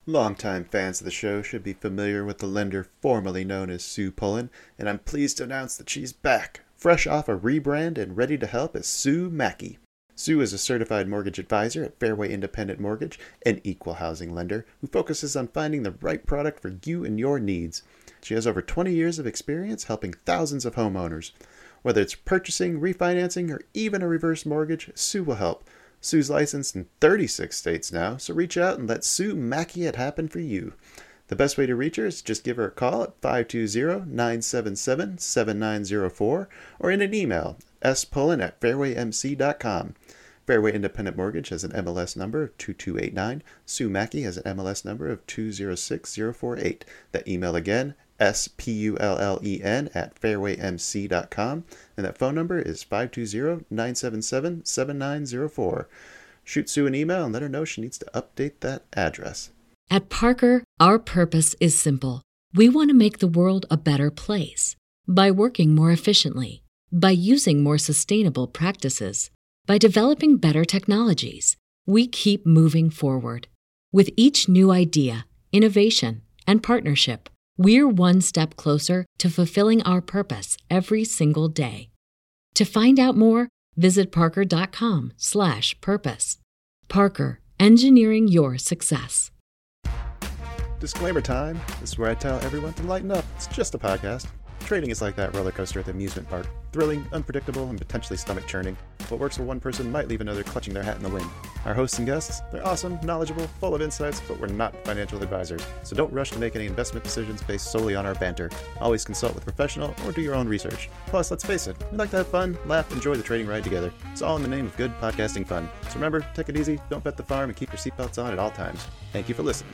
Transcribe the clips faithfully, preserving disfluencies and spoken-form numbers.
Longtime fans of the show should be familiar with the lender formerly known as Sue Pullen, and I'm pleased to announce that she's back, fresh off a rebrand and ready to help as Sue Mackey. Sue is a certified mortgage advisor at Fairway Independent Mortgage, an equal housing lender who focuses on finding the right product for you and your needs. She has over twenty years of experience helping thousands of homeowners. Whether it's purchasing, refinancing, or even a reverse mortgage, Sue will help. Sue's licensed in thirty-six states now, so reach out and let Sue Mackey it happen for you. The best way to reach her is just give her a call at five two zero, nine seven seven, seven nine zero four or in an email, spullen at fairway m c dot com. Fairway Independent Mortgage has an M L S number of two two eight nine. Sue Mackey has an M L S number of two zero six zero four eight. That email again, S-P-U-L-L-E-N at fairway m c dot com, and that phone number is five two zero, nine seven seven, seven nine zero four. Shoot Sue an email and let her know she needs to update that address. At Parker, our purpose is simple. We want to make the world a better place by working more efficiently, by using more sustainable practices, by developing better technologies. We keep moving forward. With each new idea, innovation, and partnership, we're one step closer to fulfilling our purpose every single day. To find out more, visit parker.com slash purpose. Parker, engineering your success. Disclaimer time. This is where I tell everyone to lighten up. It's just a podcast. Trading is like that roller coaster at the amusement park. Thrilling, unpredictable, and potentially stomach-churning. What works for one person might leave another clutching their hat in the wind. Our hosts and guests, they're awesome, knowledgeable, full of insights, but we're not financial advisors. So don't rush to make any investment decisions based solely on our banter. Always consult with a professional or do your own research. Plus, let's face it, we like to have fun, laugh, enjoy the trading ride together. It's all in the name of good podcasting fun. So remember, take it easy, don't bet the farm, and keep your seatbelts on at all times. Thank you for listening.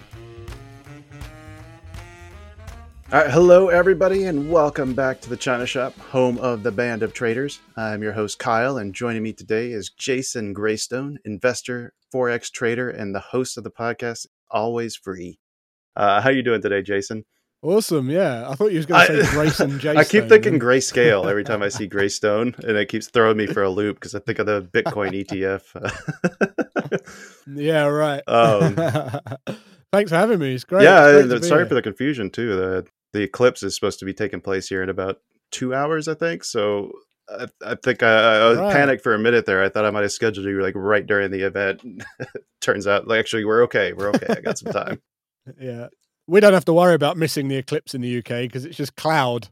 All right, hello everybody, and welcome back to the China Shop, home of the Band of Traders. I'm your host Kyle, and joining me today is Jason Greystone, investor, forex trader, and the host of the podcast Always Free. Uh, how you doing today, Jason? Awesome, yeah. I thought you was going to say Grayson Jason. I keep thinking Grayscale every time I see Greystone, and it keeps throwing me for a loop because I think of the Bitcoin E T F. Yeah, right. Um, Thanks for having me. It's great. Yeah, it's great sorry here. for the confusion too. The the eclipse is supposed to be taking place here in about two hours, I think. So I, I think I, I was Right. panicked for a minute there. I thought I might have scheduled you like right during the event. Turns out, like, actually, we're okay. We're okay. I got some time. Yeah. We don't have to worry about missing the eclipse in the U K because it's just cloud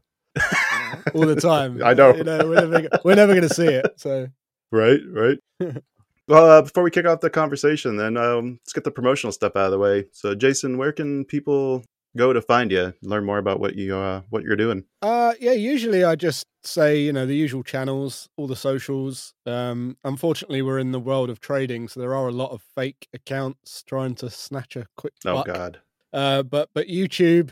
all the time. I know. You know we're never, we're never going to see it. So Right, right. Well, uh, before we kick off the conversation, then um, let's get the promotional stuff out of the way. So, Jason, where can people go to find you, learn more about what you uh, what you're doing? Uh, yeah, usually I just say, you know, the usual channels, all the socials. Um, unfortunately, we're in the world of trading, so there are a lot of fake accounts trying to snatch a quick Oh buck. God. Uh, but but YouTube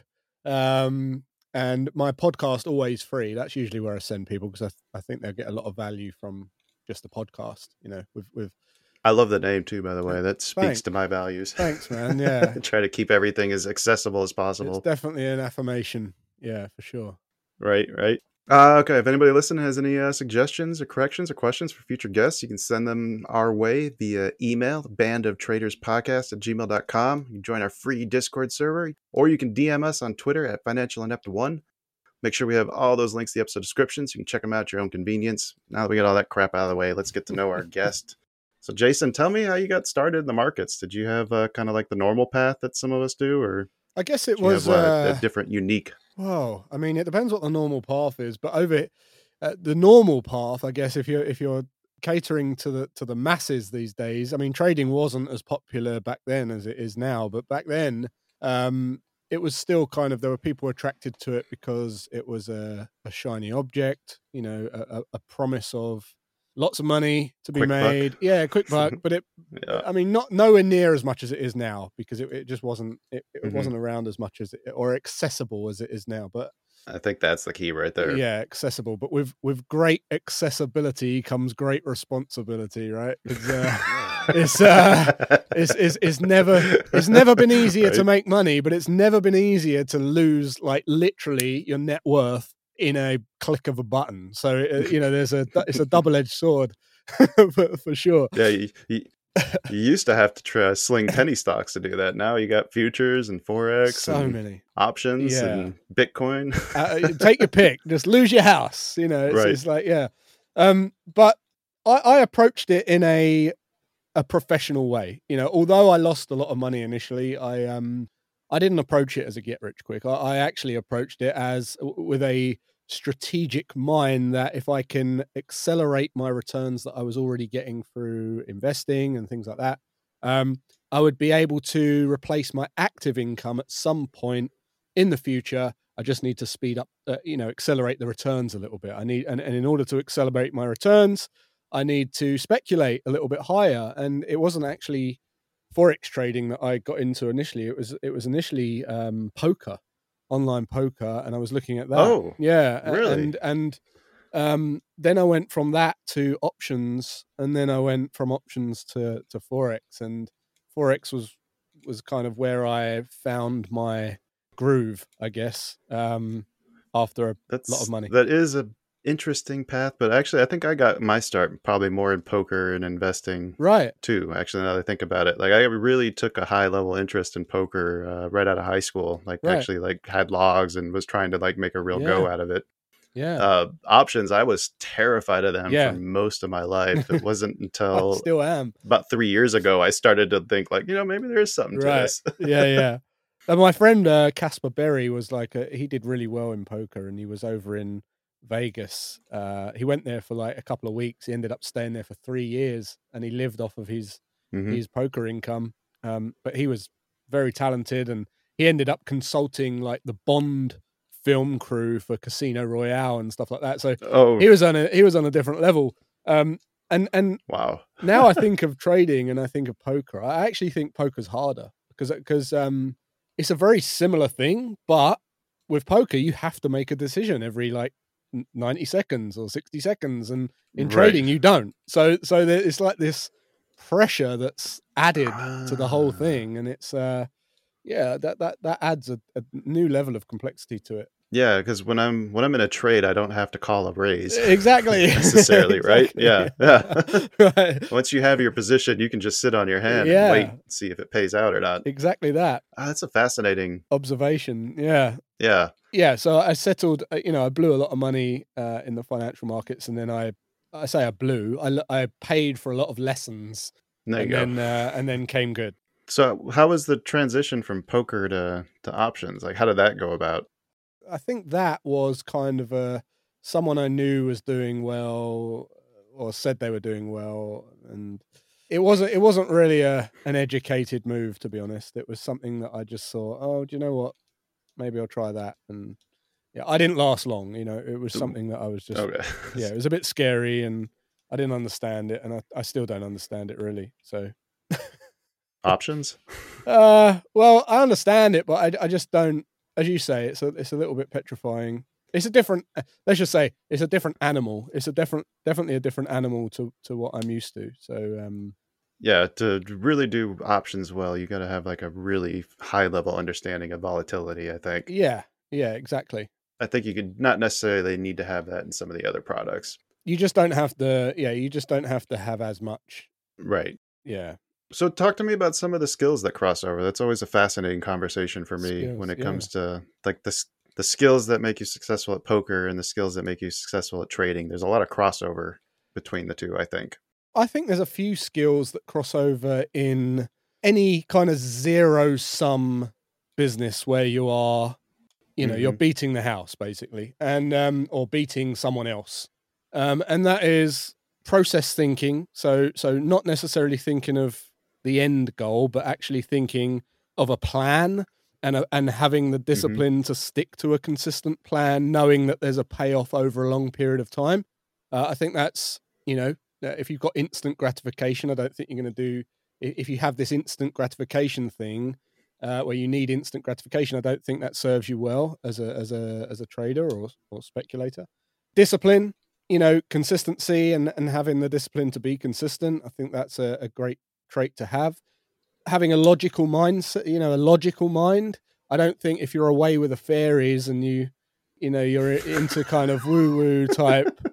um, and my podcast, Always Free. That's usually where I send people because I th- I think they'll get a lot of value from just the podcast. You know, with with. I love the name too, by the way. That speaks Thanks. to my values. Thanks, man. Yeah, Try to keep everything as accessible as possible. it's definitely an affirmation. Yeah, for sure. Right, right. Uh, okay, if anybody listening has any uh, suggestions or corrections or questions for future guests, you can send them our way via email, bandoftraderspodcast at gmail dot com. You can join our free Discord server, or you can D M us on Twitter at financial inept one. Make sure we have all those links in the episode description so you can check them out at your own convenience. Now that we got all that crap out of the way, let's get to know our guest. So, Jason, tell me how you got started in the markets. Did you have uh, kind of like the normal path that some of us do, or I guess it did you was. have uh, uh, a different, unique? Well, I mean, it depends what the normal path is, but over uh, the normal path, I guess, if you're if you're catering to the to the masses these days, I mean, trading wasn't as popular back then as it is now, but back then, um, it was still kind of there were people attracted to it because it was a, a shiny object, you know, a, a, a promise of lots of money to be Quick buck. made, yeah, quick buck, but it. Yeah. I mean, not nowhere near as much as it is now because it, it just wasn't it, it Mhm. wasn't around as much as it, or accessible as it is now. But I think that's the key right there. yeah, accessible. But with with great accessibility comes great responsibility, right? It's uh, it's, uh, it's it's it's never it's never been easier to Right. make money, but it's never been easier to lose like literally your net worth in a click of a button. So uh, you know, there's a it's a double edged sword for, for sure. Yeah, you, you, You used to have to try sling penny stocks to do that. Now you got futures and forex, So and many options yeah. and Bitcoin. uh, take your pick. Just lose your house. You know, it's, Right. it's like yeah. Um, but I, I approached it in a a professional way. You know, although I lost a lot of money initially, I um I didn't approach it as a get rich quick. I, I actually approached it as with a strategic mind that if I can accelerate my returns that I was already getting through investing and things like that, um, I would be able to replace my active income at some point in the future. I just need to speed up, uh, you know, accelerate the returns a little bit. I need, and, and in order to accelerate my returns, I need to speculate a little bit higher. And it wasn't actually forex trading that I got into initially. It was, it was initially um, poker. Online poker, and I was looking at that. Oh, yeah, really? And and um, then I went from that to options, and then I went from options to to forex, and forex was was kind of where I found my groove, I guess. Um, after a That's, lot of money, that is a interesting path, but actually I think I got my start probably more in poker and investing right? too, actually, now that I think about it. Like I really took a high level interest in poker uh, right out of high school. Like Right. actually like had logs and was trying to like make a real Yeah. go out of it. Yeah, Uh, options, I was terrified of them Yeah. for most of my life. It wasn't I until still am. about three years ago I started to think like, you know, maybe there is something Right. to this. yeah, yeah. And my friend uh, Casper Berry was like, a, he did really well in poker, and he was over in Vegas. Uh, he went there for like a couple of weeks. He ended up staying there for three years, and he lived off of his Mhm. his poker income. Um, but he was very talented, and he ended up consulting like the Bond film crew for Casino Royale and stuff like that. So Oh, he was on a he was on a different level. Um, and and wow. now I think of trading and I think of poker. I actually think poker's harder because because um, it's a very similar thing, but with poker you have to make a decision every like n- ninety seconds or sixty seconds, and in Right. trading you don't. So so there, it's like this pressure that's added to the whole Ah. thing, and it's uh yeah that that that adds a, a new level of complexity to it. Yeah, because when I'm when I'm in a trade, I don't have to call a raise Exactly. necessarily, right? Exactly. Yeah, yeah. Right. Once you have your position, you can just sit on your hand Yeah. and wait and see if it pays out or not. Exactly that Ah, that's a fascinating. observation. Yeah. Yeah. Yeah, so I settled. uh, You know, I blew a lot of money uh, in the financial markets, and then I, I say I blew. I, l- I paid for a lot of lessons, There you and go. then uh, and then came good. So, how was the transition from poker to to options? Like, how did that go about? I think that was kind of a someone I knew was doing well, or said they were doing well, and it wasn't. It wasn't really a an educated move, to be honest. It was something that I just saw. Oh, do you know what? Maybe I'll try that. And yeah, I didn't last long. You know, it was something that I was just. Okay. Yeah, it was a bit scary, and I didn't understand it, and I, I still don't understand it really. So, Options? uh, well, I understand it, but I, I just don't. As you say, it's a it's a little bit petrifying. It's a different. uh, Let's just say it's a different animal. It's a different, definitely a different animal to to what I'm used to. So, um, Yeah, to really do options well, you got to have like a really high level understanding of volatility, I think. yeah, yeah, exactly. I think you could not necessarily need to have that in some of the other products. You just don't have to. Yeah, you just don't have to have as much. Right. Yeah, So talk to me about some of the skills that cross over. That's always a fascinating conversation for me when Skills, it yeah. comes to like the s- the skills that make you successful at poker and the skills that make you successful at trading. There's a lot of crossover between the two, I think. I think there's a few skills that cross over in any kind of zero sum business where you are, you know, you're Mhm. beating the house basically, and um, or beating someone else, um, and that is process thinking. So, so not necessarily thinking of the end goal, but actually thinking of a plan and a, and having the discipline to stick to a consistent plan, knowing that there's a payoff over a long period of time. Uh, I think that's, you know, uh, if you've got instant gratification, I don't think you're going to do. i- If you have this instant gratification thing, uh, where you need instant gratification, I don't think that serves you well as a as a as a trader or or speculator. Discipline, you know, consistency and and having the discipline to be consistent. I think that's a, a great trait to have. Having a logical mindset, you know, a logical mind. I don't think if you're away with the fairies and you, you know, you're into kind of woo woo type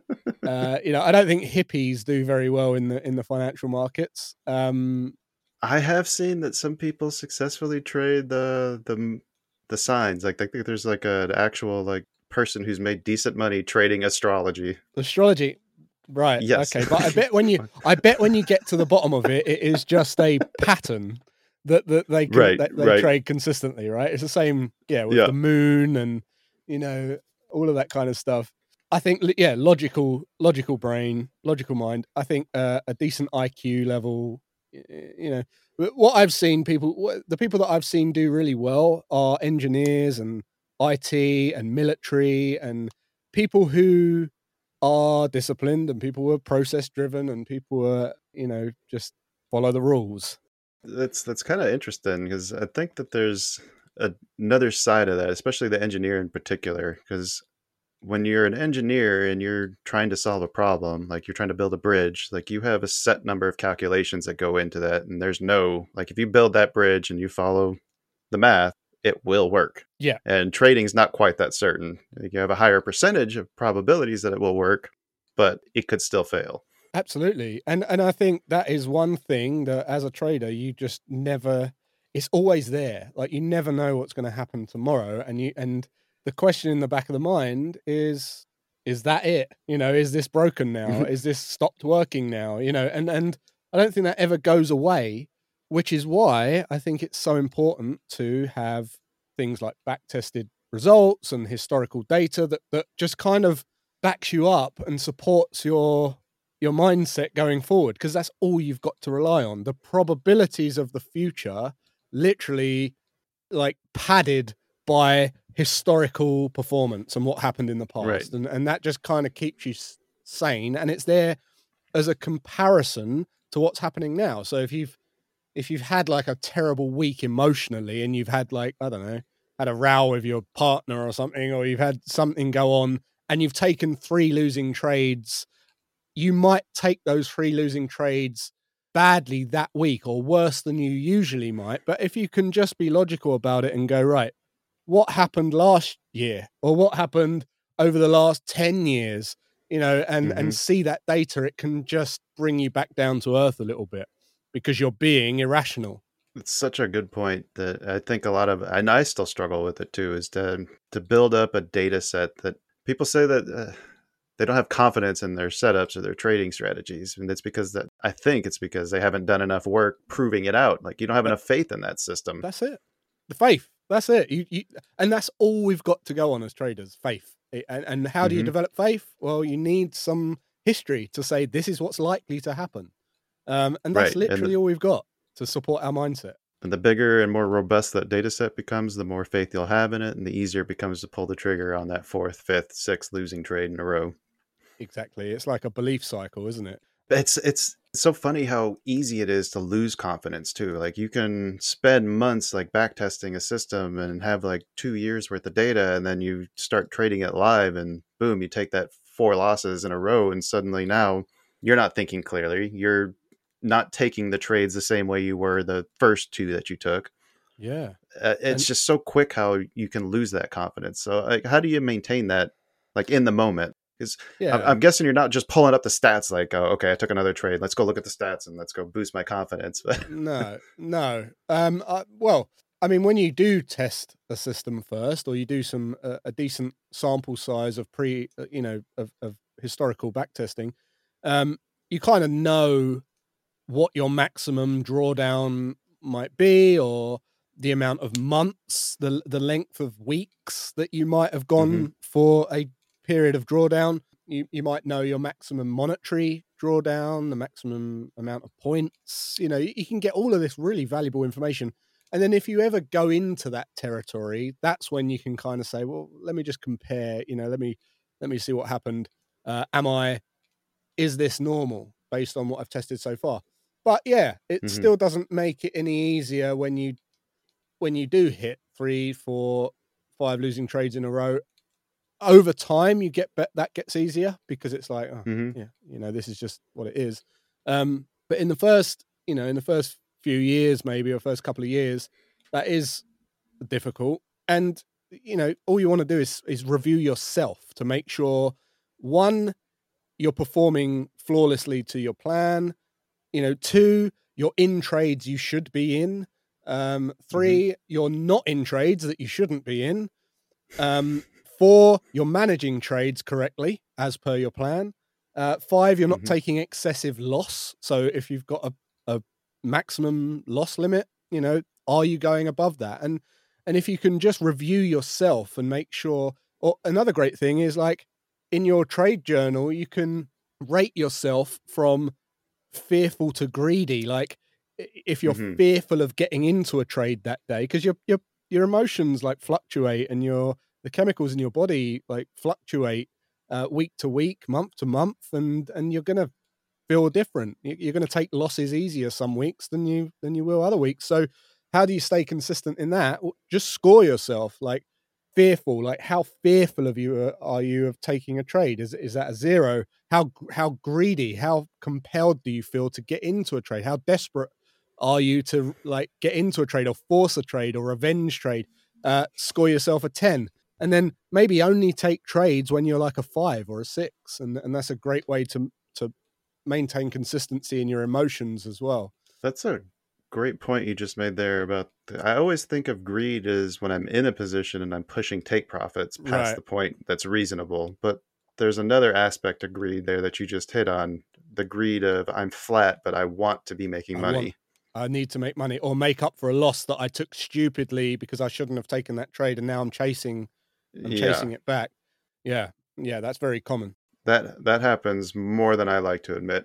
uh, you know, I don't think hippies do very well in the in the financial markets. Um, I have seen that some people successfully trade the the the signs. Like I think there's like an actual like person who's made decent money trading astrology. Astrology, right? Yes. Okay, but I bet when you, I bet when you get to the bottom of it, it is just a pattern that that they can, right, that they right. trade consistently, right? It's the same, yeah, with Yeah. the moon and you know all of that kind of stuff. I think, yeah, logical, logical brain, logical mind. I think uh, a decent I Q level. You know, what I've seen people, the people that I've seen do really well are engineers and I T and military and people who are disciplined and people who are process driven and people who are, you know, just follow the rules. That's that's kind of interesting because I think that there's a, another side of that, especially the engineer in particular, because when you're an engineer and you're trying to solve a problem, like you're trying to build a bridge, like you have a set number of calculations that go into that. And there's no, like if you build that bridge and you follow the math, it will work. Yeah. And trading's not quite that certain. Like you have a higher percentage of probabilities that it will work, but it could still fail. Absolutely. And and I think that is one thing that as a trader, you just never, it's always there. Like you never know what's going to happen tomorrow. And you, and the question in the back of the mind is, is that it? You know, is this broken now? Is this stopped working now? You know, and, and I don't think that ever goes away, which is why I think it's so important to have things like back tested results and historical data that, that just kind of backs you up and supports your, your mindset going forward, because that's all you've got to rely on. The probabilities of the future literally like padded by historical performance and what happened in the past. Right. And, and that just kind of keeps you sane. And it's there as a comparison to what's happening now. So if you've, if you've had like a terrible week emotionally and you've had like, I don't know, had a row with your partner or something, or you've had something go on and you've taken three losing trades, you might take those three losing trades badly that week or worse than you usually might. But if you can just be logical about it and go, right, what happened last year or what happened over the last ten years, you know, and, Mhm. and see that data, it can just bring you back down to earth a little bit because you're being irrational. It's such a good point that I think a lot of, and I still struggle with it too, is to to build up a data set that people say that uh, they don't have confidence in their setups or their trading strategies, and it's because that I think it's because they haven't done enough work proving it out. Like you don't have enough faith in that system. That's it. The faith. That's it. You, you, and that's all we've got to go on as traders, faith. And, and how do you Mhm. develop faith? Well, you need some history to say this is what's likely to happen. Um, and that's Right, and literally the- all we've got to support our mindset. And the bigger and more robust that data set becomes, the more faith you'll have in it, and the easier it becomes to pull the trigger on that fourth, fifth, sixth losing trade in a row. Exactly. It's like a belief cycle, isn't it? It's it's so funny how easy it is to lose confidence too. Like you can spend months like back testing a system and have like two years worth of data, and then you start trading it live, and boom, you take that four losses in a row, and suddenly now you're not thinking clearly. You're not taking the trades the same way you were the first two that you took. Yeah. Uh, it's And- just so quick how you can lose that confidence. So like, how do you maintain that like in the moment? Because Yeah. I'm, I'm guessing you're not just pulling up the stats like, oh, okay, I took another trade. Let's go look at the stats and let's go boost my confidence. no, no. Um, I, well, I mean, when you do test a system first, or you do some uh, a decent sample size of pre, uh, you know, of, of historical back testing, um, you kind of know what your maximum drawdown might be, or the amount of months, the the length of weeks that you might have gone Mhm. for a period of drawdown. You you might know your maximum monetary drawdown, the maximum amount of points. You know, you, you can get all of this really valuable information. And then if you ever go into that territory, that's when you can kind of say, well, let me just compare, you know, let me let me see what happened. Uh, am I, is this normal based on what I've tested so far? But yeah, it Mhm. still doesn't make it any easier when you when you do hit three, four, five losing trades in a row. Over time, you get bet that gets easier because it's like, oh, Mhm. yeah, you know, this is just what it is. Um, but in the first, you know, in the first few years, maybe or first couple of years, that is difficult. And you know, all you want to do is is review yourself to make sure, one, you're performing flawlessly to your plan. You know, two, you're in trades you should be in. Um, three, mm-hmm. you're not in trades that you shouldn't be in. Um, four, you're managing trades correctly as per your plan. Uh, five, you're not mm-hmm. taking excessive loss. So if you've got a, a maximum loss limit, you know, are you going above that? And and if you can just review yourself and make sure, or another great thing is like in your trade journal, you can rate yourself from fearful to greedy. Like if you're mm-hmm. fearful of getting into a trade that day, because your your your emotions like fluctuate and your the chemicals in your body like fluctuate uh, week to week, month to month, and and you're gonna feel different. You're going to take losses easier some weeks than you than you will other weeks. So how do you stay consistent in that? Just score yourself like fearful. Like how fearful of you are you of taking a trade? Is is that a zero? How how greedy? How compelled do you feel to get into a trade? How desperate are you to like get into a trade or force a trade or revenge trade? Uh, score yourself a ten. And then maybe only take trades when you're like a five or a six. And, and that's a great way to to maintain consistency in your emotions as well. That's a great point you just made there about the, I always think of greed as when I'm in a position and I'm pushing take profits past right. the point that's reasonable. But there's another aspect of greed there that you just hit on, the greed of I'm flat, but I want to be making I money. Want, I need to make money or make up for a loss that I took stupidly because I shouldn't have taken that trade. And now I'm chasing, I'm yeah. chasing it back. Yeah. Yeah. That's very common. That that happens more than I like to admit.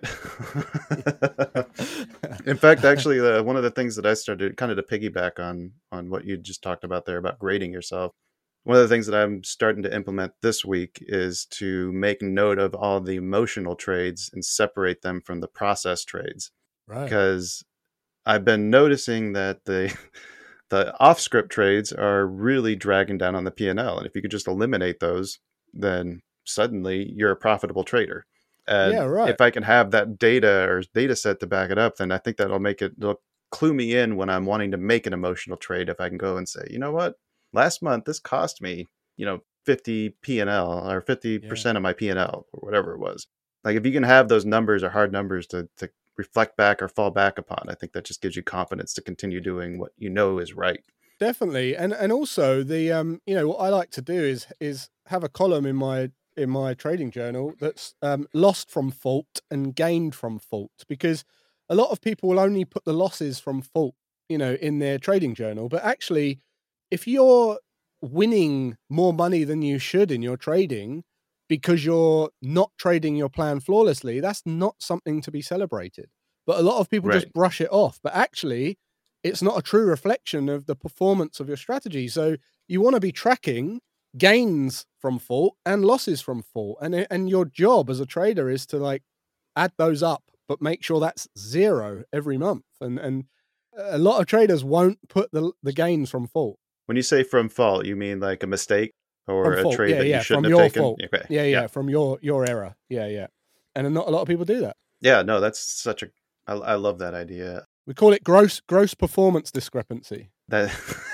In fact, actually, uh, one of the things that I started kind of to piggyback on on what you just talked about there about grading yourself. One of the things that I'm starting to implement this week is to make note of all the emotional trades and separate them from the process trades. Right. Because I've been noticing that the the off script trades are really dragging down on the P and L, and if you could just eliminate those, then suddenly you're a profitable trader. And yeah, right. if I can have that data or data set to back it up, then I think that'll make it, it'll clue me in when I'm wanting to make an emotional trade. If I can go and say, you know what, last month, this cost me, you know, fifty P and L or fifty percent yeah. of my P and L or whatever it was. Like if you can have those numbers or hard numbers to, to reflect back or fall back upon, I think that just gives you confidence to continue doing what you know is right. Definitely. And, and also the, um, you know, what I like to do is, is have a column in my, in my trading journal that's um, lost from fault and gained from fault, because a lot of people will only put the losses from fault, you know, in their trading journal. But actually, if you're winning more money than you should in your trading because you're not trading your plan flawlessly, that's not something to be celebrated. But a lot of people right. just brush it off. But actually, it's not a true reflection of the performance of your strategy. So you want to be tracking gains from fault and losses from fault, and and your job as a trader is to like add those up, but make sure that's zero every month. And and a lot of traders won't put the the gains from fault. When you say from fault, you mean like a mistake or from a fault. trade yeah, that yeah, you shouldn't from have your taken? Fault. Okay. Yeah, yeah, yeah, from your your error. Yeah, yeah, and not a lot of people do that. Yeah, no, that's such a. I, I love that idea. We call it gross gross performance discrepancy. That.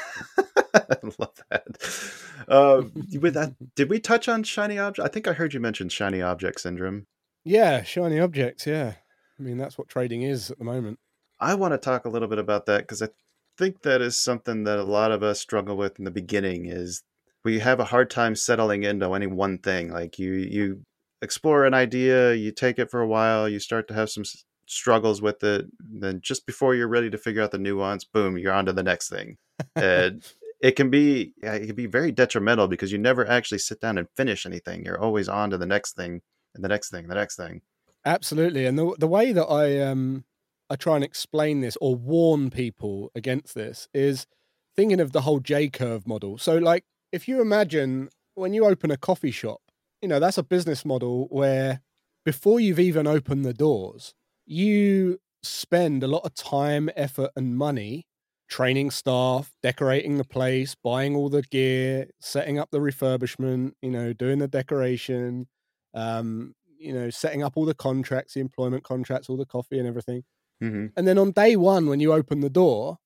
I love that. Uh, with that, did we touch on shiny object? I think I heard you mention shiny object syndrome. Yeah, shiny objects. Yeah, I mean that's what trading is at the moment. I want to talk a little bit about that because I think that is something that a lot of us struggle with in the beginning. Is we have a hard time settling into any one thing. Like you, you explore an idea, you take it for a while, you start to have some struggles with it. Then just before you're ready to figure out the nuance, boom, you're on to the next thing. And it can be it can be very detrimental because you never actually sit down and finish anything. You're always on to the next thing and the next thing, the next thing. Absolutely. And the the way that I um I try and explain this or warn people against this is thinking of the whole J-curve model. So like if you imagine when you open a coffee shop, you know, that's a business model where before you've even opened the doors, you spend a lot of time, effort and money training staff, decorating the place, buying all the gear, setting up the refurbishment, you know, doing the decoration, um, you know, setting up all the contracts, the employment contracts, all the coffee and everything. Mm-hmm. And then on day one, when you open the door,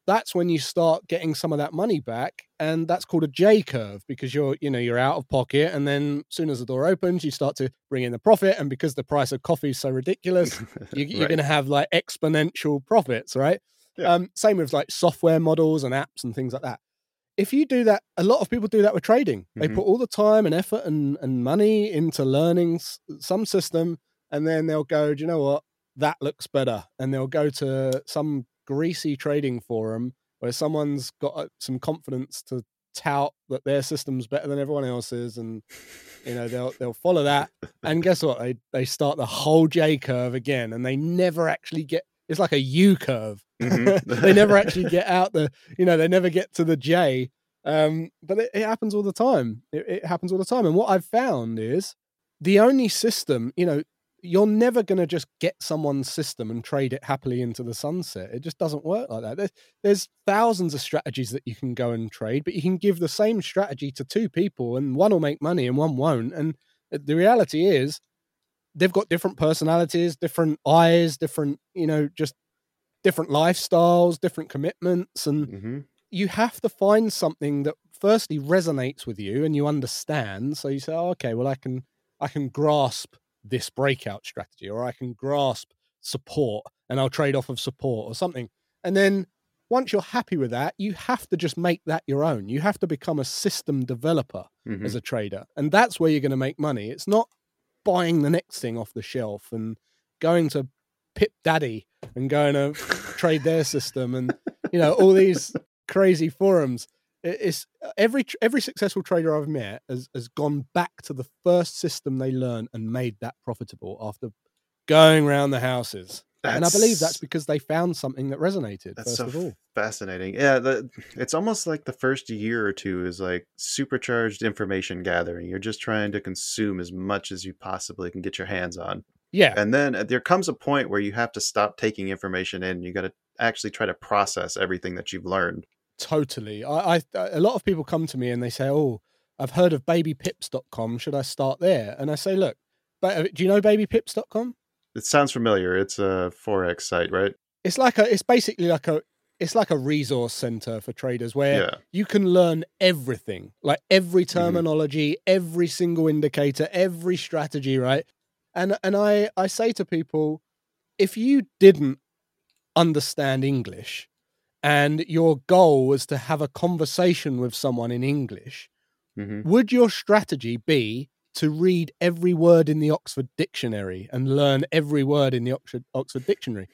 that's when you start getting some of that money back, and that's called a J curve, because you're, you know, you're out of pocket, and then as soon as the door opens, you start to bring in the profit, and because the price of coffee is so ridiculous, you, you're Right. going to have like exponential profits, right? Yeah. Um, same with like software models and apps and things like that. If you do that, a lot of people do that with trading. They Mhm. put all the time and effort and, and money into learning s- some system, and then they'll go, do you know what? That looks better. And they'll go to some greasy trading forum where someone's got uh, some confidence to tout that their system's better than everyone else's, and you know they'll they'll follow that. And guess what? They they start the whole J curve again, and they never actually get. It's like a U curve. Mhm. They never actually get out the. You know, they never get to the J. Um, but it, it happens all the time. It, it happens all the time. And what I've found is the only system. You know, you're never going to just get someone's system and trade it happily into the sunset. It just doesn't work like that. There's, there's thousands of strategies that you can go and trade, but you can give the same strategy to two people, and one will make money and one won't. And the reality is they've got different personalities, different eyes, different, you know, just different lifestyles, different commitments. And Mhm. you have to find something that firstly resonates with you and you understand. So you say, oh, okay, well, I can, I can grasp this breakout strategy, or I can grasp support and I'll trade off of support or something. And then once you're happy with that, you have to just make that your own. You have to become a system developer Mhm. as a trader. And that's where you're going to make money. It's not buying the next thing off the shelf and going to Pip Daddy and going to trade their system and, you know, all these crazy forums. It's every every successful trader I've met has, has gone back to the first system they learned and made that profitable after going around the houses. That's, and I believe that's because they found something that resonated that's first so of all. fascinating. Yeah, the, it's almost like the first year or two is like supercharged information gathering. You're just trying to consume as much as you possibly can get your hands on. Yeah, And then uh, there comes a point where you have to stop taking information in. You got to actually try to process everything that you've learned. totally. I, I a lot of people come to me and they say, "Oh, I've heard of baby pips dot com. Should I start there?" And I say, "Look, but do you know baby pips dot com? It sounds familiar. It's a Forex site, right? It's like a it's basically like a it's like a resource center for traders where Yeah. you can learn everything, like every Mm-hmm. terminology, every single indicator, every strategy, right? And and I I say to people, if you didn't understand English and your goal was to have a conversation with someone in English, Mm-hmm. would your strategy be to read every word in the Oxford Dictionary and learn every word in the Oxford, Oxford Dictionary?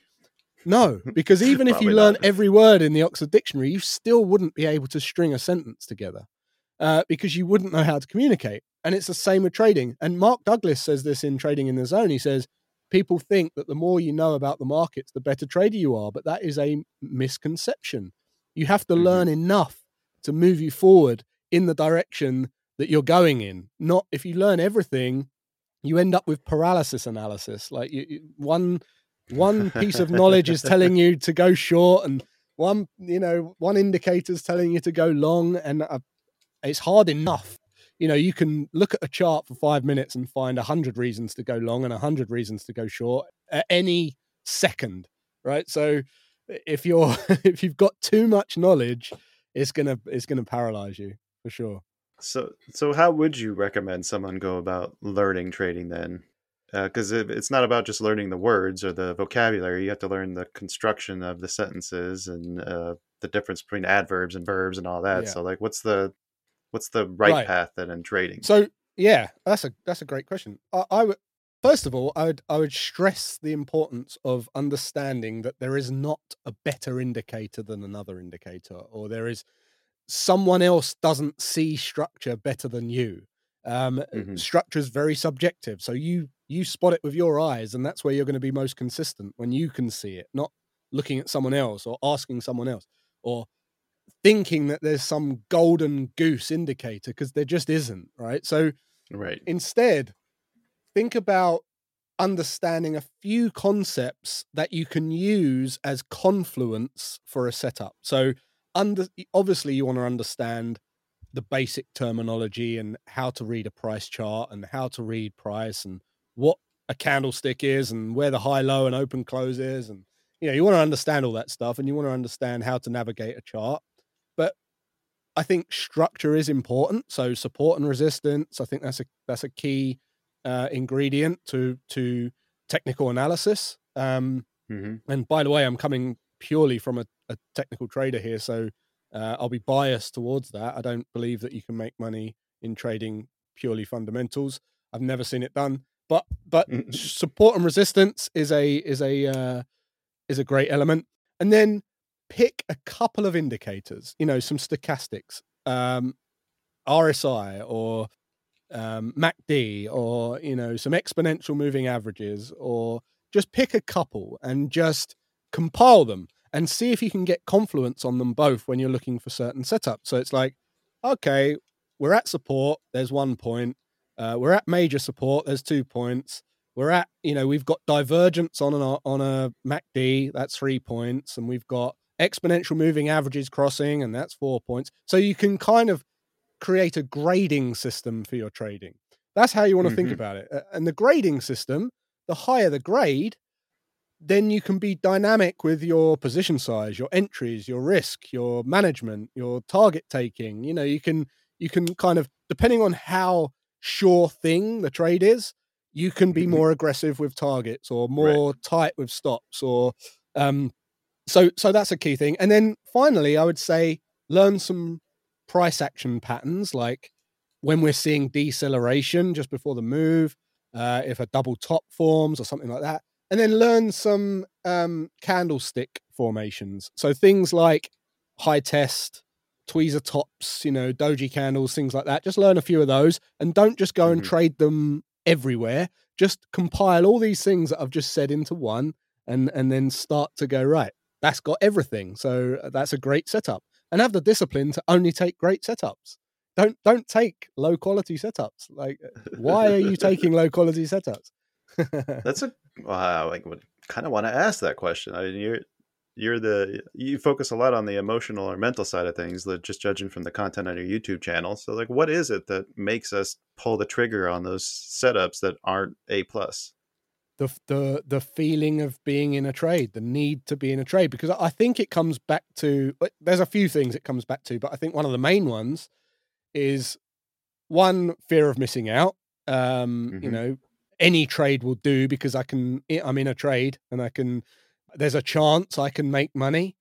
No, because even if you Probably learn not. every word in the Oxford Dictionary, you still wouldn't be able to string a sentence together uh, because you wouldn't know how to communicate. And it's the same with trading. And Mark Douglas says this in Trading in the Zone. He says, people think that the more you know about the markets, the better trader you are. But that is a misconception. You have to Mhm. learn enough to move you forward in the direction that you're going in. Not if you learn everything, you end up with paralysis analysis. Like you, you- one one piece of knowledge is telling you to go short, and one you know one indicator is telling you to go long, and uh, it's hard enough. You know, you can look at a chart for five minutes and find a hundred reasons to go long and a hundred reasons to go short at any second, right? So if you're if you've got too much knowledge, it's gonna it's gonna paralyze you for sure. So, so how would you recommend someone go about learning trading then? Because it, it's not about just learning the words or the vocabulary. You have to learn the construction of the sentences and uh, the difference between adverbs and verbs and all that. Yeah. So, like, what's the what's the right, Right. path then in trading? So yeah, that's a that's a great question. I, I would first of all, I would I would stress the importance of understanding that there is not a better indicator than another indicator, or there is someone else doesn't see structure better than you. Um, Mhm. Structure is very subjective, so you you spot it with your eyes, and that's where you're going to be most consistent when you can see it, not looking at someone else or asking someone else or thinking that there's some golden goose indicator, because there just isn't, right? So Right. instead, think about understanding a few concepts that you can use as confluence for a setup. So under obviously you want to understand the basic terminology and how to read a price chart and how to read price and what a candlestick is and where the high, low, and open close is, and you know, you want to understand all that stuff and you want to understand how to navigate a chart. But I think structure is important. So support and resistance, I think that's a that's a key uh, ingredient to to technical analysis. Um, Mm-hmm. and by the way, I'm coming purely from a, a technical trader here, so uh, I'll be biased towards that. I don't believe that you can make money in trading purely fundamentals. I've never seen it done. But but support and resistance is a is a uh, is a great element. And then pick a couple of indicators, you know, some stochastics, um, R S I or um, M A C D, or, you know, some exponential moving averages, or just pick a couple and just compile them and see if you can get confluence on them both when you're looking for certain setups. So it's like, okay, we're at support, there's one point. Uh, we're at major support, there's two points. We're at, you know, we've got divergence on an on a M A C D, that's three points, and we've got exponential moving averages crossing, and that's four points. So you can kind of create a grading system for your trading. That's how you want to Mm-hmm. think about it. And the grading system, the higher the grade, then you can be dynamic with your position size, your entries, your risk, your management, your target taking. You know, you can you can kind of, depending on how sure thing the trade is, you can be more aggressive with targets or more Right. tight with stops, or um so so that's a key thing. And then finally, I would say learn some price action patterns, like when we're seeing deceleration just before the move, uh, if a double top forms or something like that. And then learn some um, candlestick formations. So things like high test, tweezer tops, you know, doji candles, things like that. Just learn a few of those and don't just go and Mhm. trade them everywhere. Just compile all these things that I've just said into one, and and then start to go, right, that's got everything. So that's a great setup. And have the discipline to only take great setups. Don't don't take low quality setups. Like, why are you taking low quality setups? That's a wow. I would kind of want to ask that question. I mean, you're you're the you focus a lot on the emotional or mental side of things, like just judging from the content on your YouTube channel. So, like, what is it that makes us pull the trigger on those setups that aren't A plus? the the the feeling of being in a trade, the need to be in a trade, because I think it comes back to, there's a few things it comes back to, but I think one of the main ones is, one, fear of missing out. Um, you Mm-hmm. know, any trade will do because I can, I'm in a trade and I can, there's a chance I can make money.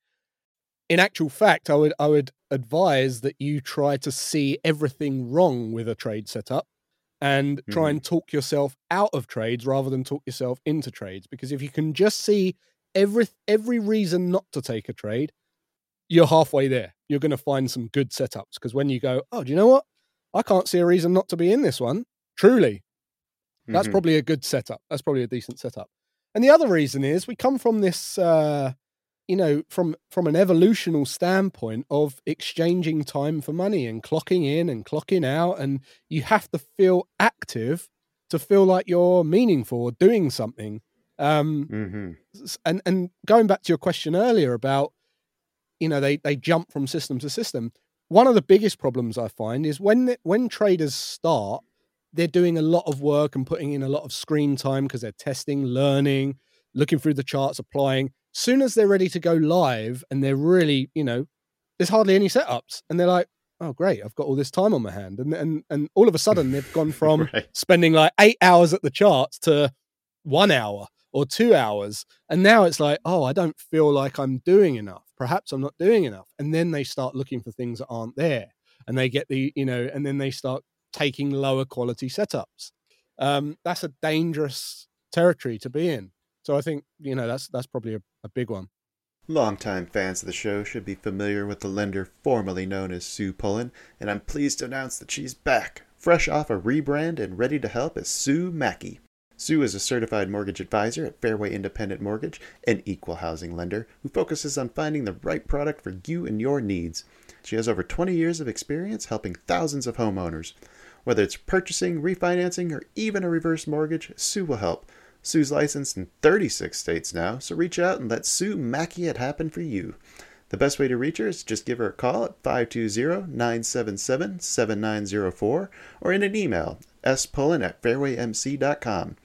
In actual fact, I would I would advise that you try to see everything wrong with a trade setup and try Mm-hmm. and talk yourself out of trades rather than talk yourself into trades. Because if you can just see every every reason not to take a trade, you're halfway there. You're going to find some good setups. Because when you go, oh, do you know what? I can't see a reason not to be in this one. Truly, that's Mm-hmm. probably a good setup. That's probably a decent setup. And the other reason is we come from this, uh, you know, from from an evolutional standpoint of exchanging time for money and clocking in and clocking out, and you have to feel active to feel like you're meaningful or doing something. Um, Mm-hmm. s- and and going back to your question earlier about, you know, they they jump from system to system. One of the biggest problems I find is when the- when traders start, they're doing a lot of work and putting in a lot of screen time because they're testing, learning, looking through the charts, applying. Soon as they're ready to go live and they're really, you know, there's hardly any setups, and they're like, oh great, I've got all this time on my hand, and and and all of a sudden they've gone from Right. spending like eight hours at the charts to one hour or two hours, and now it's like, oh, I don't feel like I'm doing enough. Perhaps I'm not doing enough, and then they start looking for things that aren't there, and they get the, you know, and then they start taking lower quality setups. Um, that's a dangerous territory to be in. So I think, you know, that's that's probably a, a big one. Longtime fans of the show should be familiar with the lender formerly known as Sue Pullen, and I'm pleased to announce that she's back, fresh off a rebrand and ready to help as Sue Mackey. Sue is a certified mortgage advisor at Fairway Independent Mortgage, an equal housing lender who focuses on finding the right product for you and your needs. She has over twenty years of experience helping thousands of homeowners. Whether it's purchasing, refinancing, or even a reverse mortgage, Sue will help. Sue's licensed in thirty-six states now, so reach out and let Sue Mackey it happen for you. The best way to reach her is just give her a call at five two zero, nine seven seven, seven nine zero four or in an email, spullen at fairway m c dot com.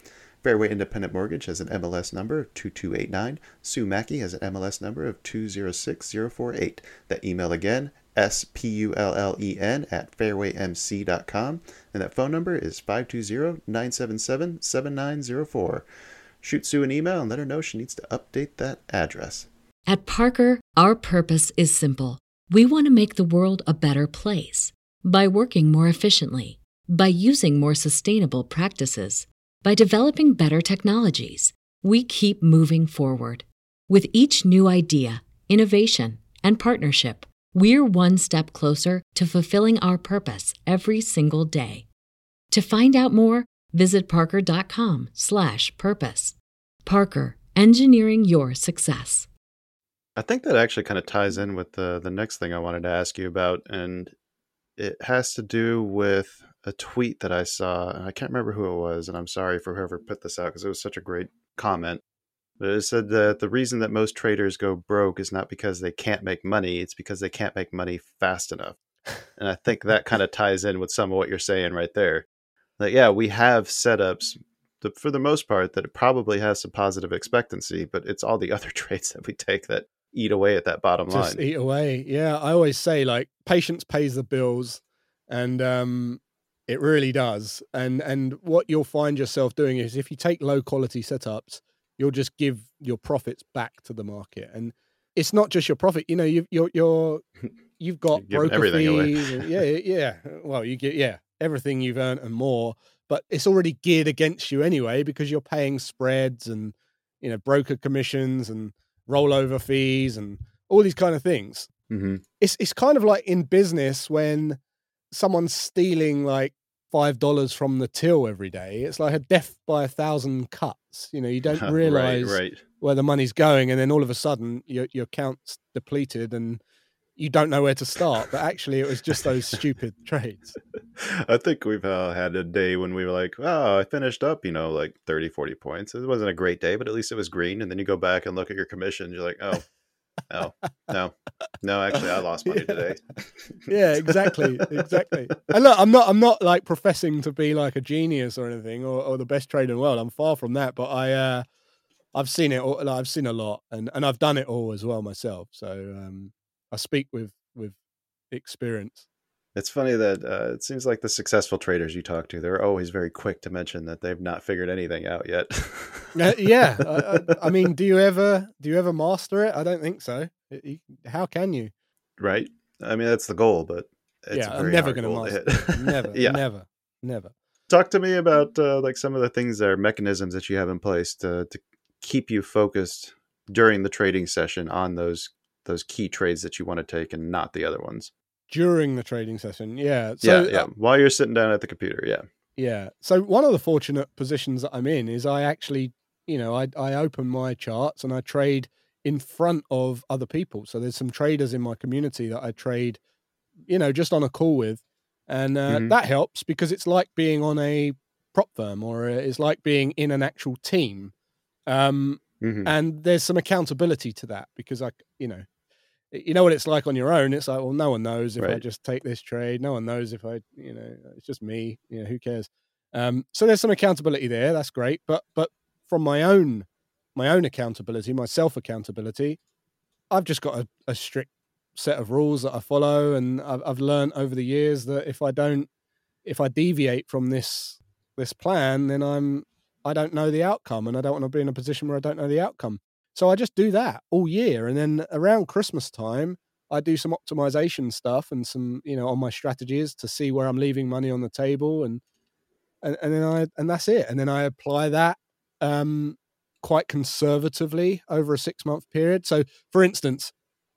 Fairway Independent Mortgage has an M L S number of two two eight nine. Sue Mackey has an M L S number of two zero six zero four eight. That email again, S P U L L E N at fairway m c dot com. And that phone number is five two zero, nine seven seven, seven nine zero four. Shoot Sue an email and let her know she needs to update that address. At Parker, our purpose is simple. We want to make the world a better place by working more efficiently, by using more sustainable practices, by developing better technologies. We keep moving forward. With each new idea, innovation, and partnership, we're one step closer to fulfilling our purpose every single day. To find out more, visit parker.com slash purpose. Parker, engineering your success. I think that actually kind of ties in with the, the next thing I wanted to ask you about, and it has to do with a tweet that I saw, and I can't remember who it was, and I'm sorry for whoever put this out because it was such a great comment. But it said that the reason that most traders go broke is not because they can't make money, it's because they can't make money fast enough. And I think that kind of ties in with some of what you're saying right there. Like, yeah, we have setups that, for the most part, that it probably has some positive expectancy, but it's all the other trades that we take that eat away at that bottom line. Just eat away. Yeah, I always say, like, patience pays the bills, and um, it really does. And and what you'll find yourself doing is if you take low quality setups, you'll just give your profits back to the market. And it's not just your profit. You know, you've you're, you're you've got You're broker everything away. fees. And yeah, yeah. Well, you get yeah everything you've earned and more, but it's already geared against you anyway because you're paying spreads and you know broker commissions and rollover fees and all these kind of things. Mm-hmm. It's it's kind of like in business when someone's stealing like five dollars from the till every day. It's like a death by a thousand cuts. You know, you don't realize right, right. where the money's going, and then all of a sudden your your account's depleted and you don't know where to start. But actually, it was just those stupid trades. I think we've uh, had a day when we were like, oh, I finished up, you know, like thirty, forty points. It wasn't a great day, but at least it was green. And then you go back and look at your commissions. You're like, oh, oh, no, no, actually, I lost money Yeah. today. Yeah, exactly, exactly. And look, I'm not, I'm not like professing to be like a genius or anything, or, or the best trader in the world. I'm far from that. But I, uh, I've seen it. All, like, I've seen a lot, and and I've done it all as well myself. So um, I speak with with experience. It's funny that uh, it seems like the successful traders you talk to, they're always very quick to mention that they've not figured anything out yet. Uh, yeah, I, I, I mean, do you ever do you ever master it? I don't think so. It- you- how can you? Right? I mean, that's the goal, but it's Yeah, a I'm very never hard going to goal master to it. hit. Never, Yeah. never, never. Talk to me about uh, like some of the things that are mechanisms that you have in place to to keep you focused during the trading session on those those key trades that you want to take and not the other ones. During the trading session, yeah. So, yeah, yeah. uh, While you're sitting down at the computer, yeah. yeah. So one of the fortunate positions that I'm in is I actually, you know, I I open my charts and I trade in front of other people. So there's some traders in my community that I trade, you know, just on a call with, and uh, Mhm. that helps because it's like being on a prop firm, or uh, it's like being in an actual team. Um, Mhm. and there's some accountability to that because I, you know, you know what it's like on your own. It's like, well, no one knows if I Right. just take this trade. No one knows if I, you know, it's just me. You know, who cares? Um, so there's some accountability there. That's great. But but from my own my own accountability, my self accountability, I've just got a, a strict set of rules that I follow, and I've, I've learned over the years that if I don't, if I deviate from this this plan, then I'm I don't know the outcome, and I don't want to be in a position where I don't know the outcome. So I just do that all year, and then around Christmas time, I do some optimization stuff and some, you know, on my strategies to see where I'm leaving money on the table, and and, and then I and that's it, and then I apply that um, quite conservatively over a six month period. So, for instance,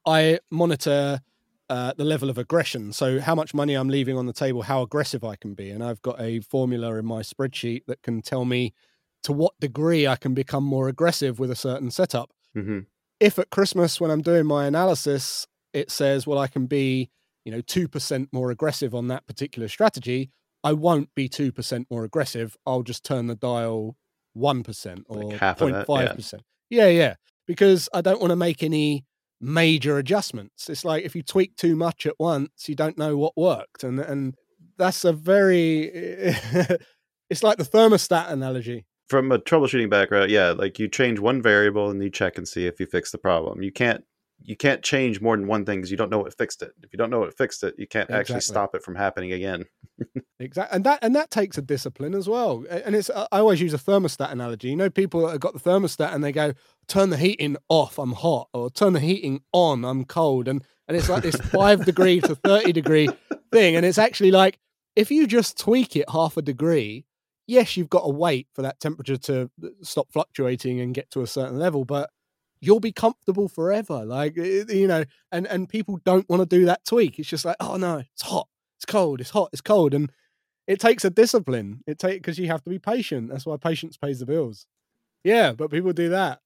I monitor uh, the level of aggression, so how much money I'm leaving on the table, how aggressive I can be, and I've got a formula in my spreadsheet that can tell me to what degree I can become more aggressive with a certain setup. Mhm. If at Christmas, when I'm doing my analysis, it says, well, I can be, you know, two percent more aggressive on that particular strategy, I won't be two percent more aggressive. I'll just turn the dial one percent or Like half of zero that, point yeah. five percent. Yeah, yeah. Because I don't want to make any major adjustments. It's like if you tweak too much at once, you don't know what worked. And and that's a very, it's like the thermostat analogy. from a troubleshooting background, yeah, like you change one variable and you check and see if you fix the problem. You can't you can't change more than one thing because you don't know what fixed it. If you don't know what fixed it, you can't actually Exactly. stop it from happening again. Exactly, and that and that takes a discipline as well. A- And it's I always use a thermostat analogy. You know, people that have got the thermostat and they go, "Turn the heating off, I'm hot," or "Turn the heating on, I'm cold," and and it's like this five degree to thirty degree thing. And it's actually like if you just tweak it half a degree, yes, you've got to wait for that temperature to stop fluctuating and get to a certain level, but you'll be comfortable forever. Like it- you know, and and people don't want to do that tweak. It's just like, oh no, it's hot, it's cold, it's hot, it's cold, and it takes a discipline. It take because you have to be patient. That's why patience pays the bills. Yeah, but people do that.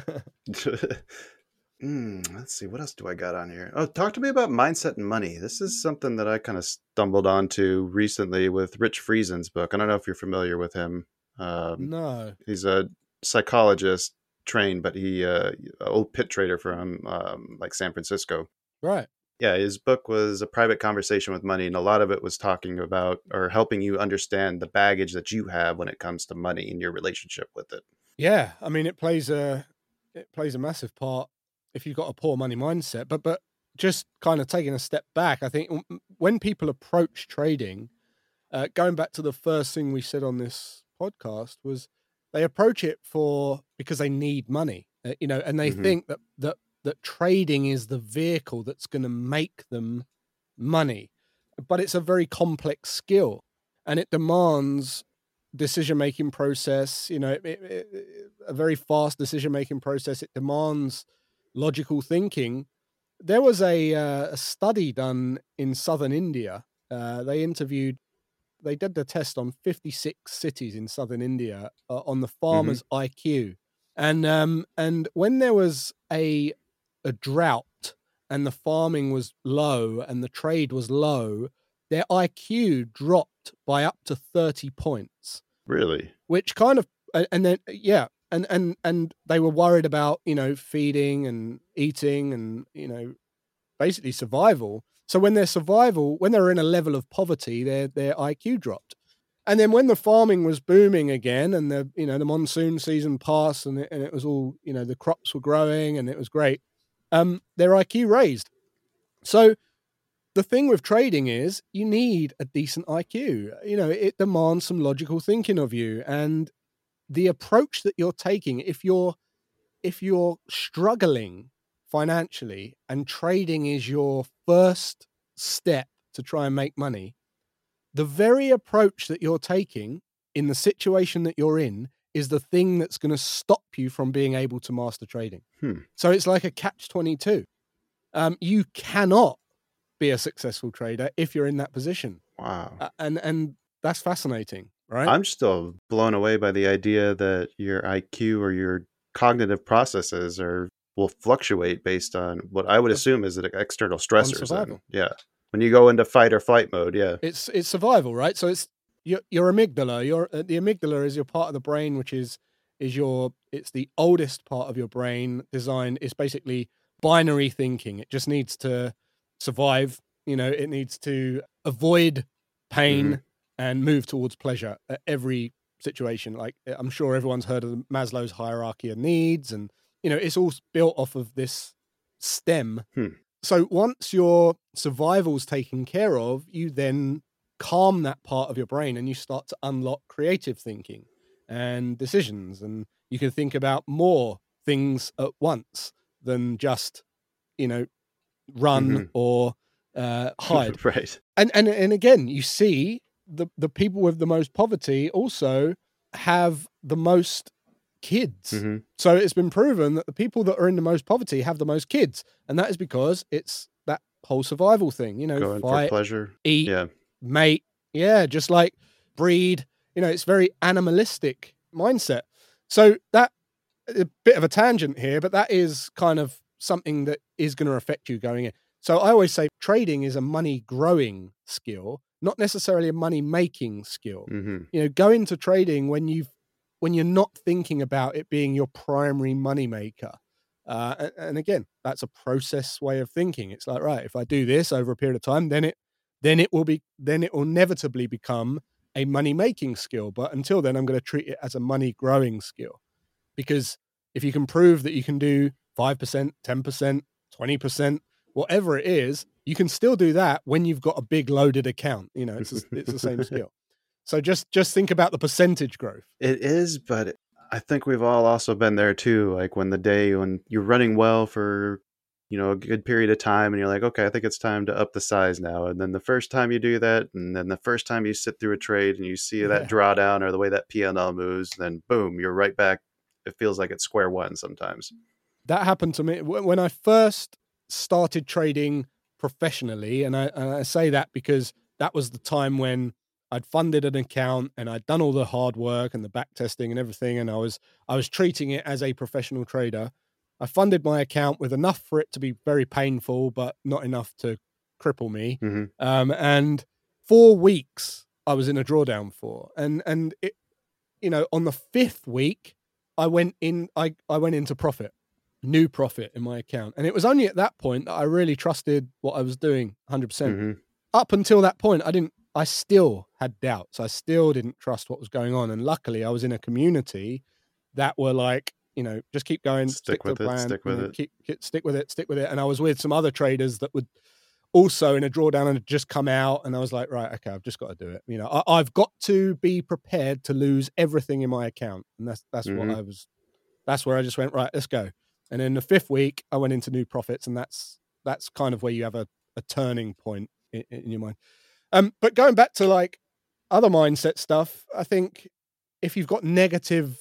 Mm, let's see, what else do I got on here? Oh, talk to me about mindset and money. This is something that I kind of stumbled onto recently with Rich Friesen's book. I don't know if you're familiar with him. Um, No. he's a psychologist trained, but he uh, a old pit trader from um, like San Francisco. Right. Yeah, his book was A Private Conversation with Money, and a lot of it was talking about or helping you understand the baggage that you have when it comes to money and your relationship with it. Yeah, I mean, it plays a it plays a massive part if you've got a poor money mindset. But but just kind of taking a step back, I think w- m- when people approach trading, uh, going back to the first thing we said on this podcast was they approach it for because they need money, uh, you know, and they Mhm. think that that that trading is the vehicle that's going to make them money. But it's a very complex skill, and it demands decision making process. You know, it, it, it- a very fast decision making process. It demands logical thinking. There was a uh, a study done in southern India. Uh, they interviewed they did the test on fifty-six cities in southern India uh, on the Mhm. farmers' I Q, and um, and when there was a a drought and the farming was low and the trade was low, their I Q dropped by up to thirty points, Really? which kind of a- and then yeah, and and and they were worried about you know feeding and eating and you know basically survival. So when their survival, when they were in a level of poverty, their their I Q dropped. And then when the farming was booming again, and the you know the monsoon season passed, and it, and it was all you know the crops were growing, and it was great, um, their I Q raised. So the thing with trading is you need a decent I Q. You know, it demands some logical thinking of you, and the approach that you're taking, if you're if you're struggling financially and trading is your first step to try and make money, the very approach that you're taking in the situation that you're in is the thing that's going to stop you from being able to master trading. Hmm. So it's like a catch twenty-two. Um, you cannot be a successful trader if you're in that position. Wow. Uh, and and that's fascinating, right? I'm still blown away by the idea that your I Q or your cognitive processes are will fluctuate based on what I would assume is an external stressors. Then. survival. Yeah. When you go into fight or flight mode, yeah. It's it's survival, right? So it's your your amygdala. Your uh, the amygdala is your part of the brain, which is is your it's the oldest part of your brain. Designed it's basically binary thinking. It just needs to survive. You know, it needs to avoid pain Mhm. and move towards pleasure at every situation. Like I'm sure everyone's heard of Maslow's hierarchy of needs, and you know, it's all built off of this stem. Hmm. So once your survival's taken care of, you then calm that part of your brain and you start to unlock creative thinking and decisions. And you can think about more things at once than just, you know, run Mhm. or uh, hide. Right. And, and and again, you see the, the people with the most poverty also have the most kids. Mhm. So it's been proven that the people that are in the most poverty have the most kids. And that is because it's that whole survival thing, you know, Going for fight, pleasure. eat, Yeah. mate. Yeah, just like breed. You know, it's very animalistic mindset. So that a bit of a tangent here, but that is kind of something that is going to affect you going in. So I always say trading is a money growing skill, not necessarily a money making skill. Mhm. You know, go into trading when you've when you're not thinking about it being your primary money maker. Uh, and, and again, that's a process way of thinking. It's like, right, if I do this over a period of time, then it then it will be then it will inevitably become a money-making skill. But until then, I'm going to treat it as a money-growing skill. Because if you can prove that you can do five percent, ten percent, twenty percent, whatever it is, you can still do that when you've got a big loaded account. You know, it's, a, it's the same skill. So just, just think about the percentage growth. It is, but I think we've all also been there too. Like when the day when you're running well for, you know, a good period of time and you're like, okay, I think it's time to up the size now. And then the first time you do that, and then the first time you sit through a trade and you see that Yeah. drawdown or the way that P and L moves, then boom, you're right back. It feels like it's square one sometimes. That happened to me Wh- when I first started trading professionally. And I, and I say that because that was the time when I'd funded an account and I'd done all the hard work and the back testing and everything. And I was, I was treating it as a professional trader. I funded my account with enough for it to be very painful, but not enough to cripple me. Mm-hmm. Um, and four weeks I was in a drawdown for, and, and it, you know, on the fifth week, I went in, I, I went into profit, new profit in my account. And it was only at that point that I really trusted what I was doing one hundred percent. Mm-hmm. Up until that point, I didn't, I still had doubts. I still didn't trust what was going on. And luckily I was in a community that were like, you know, just keep going, Stick stick, with to it, the plan, stick you with know, it. Keep, keep, stick with it, stick with it. And I was with some other traders that would also in a drawdown and had just come out. And I was like, right, okay, I've just got to do it. You know, I, I've got to be prepared to lose everything in my account. And that's, that's Mhm. what I was, that's where I just went, right, let's go. And then the fifth week I went into new profits, and that's, that's kind of where you have a, a turning point in, in your mind. Um, but going back to like other mindset stuff, I think if you've got negative